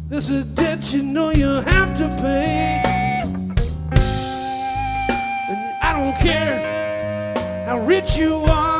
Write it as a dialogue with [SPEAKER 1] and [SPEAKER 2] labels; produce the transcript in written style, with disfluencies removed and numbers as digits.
[SPEAKER 1] There's a debt you know you have to pay. And I don't care how rich you are.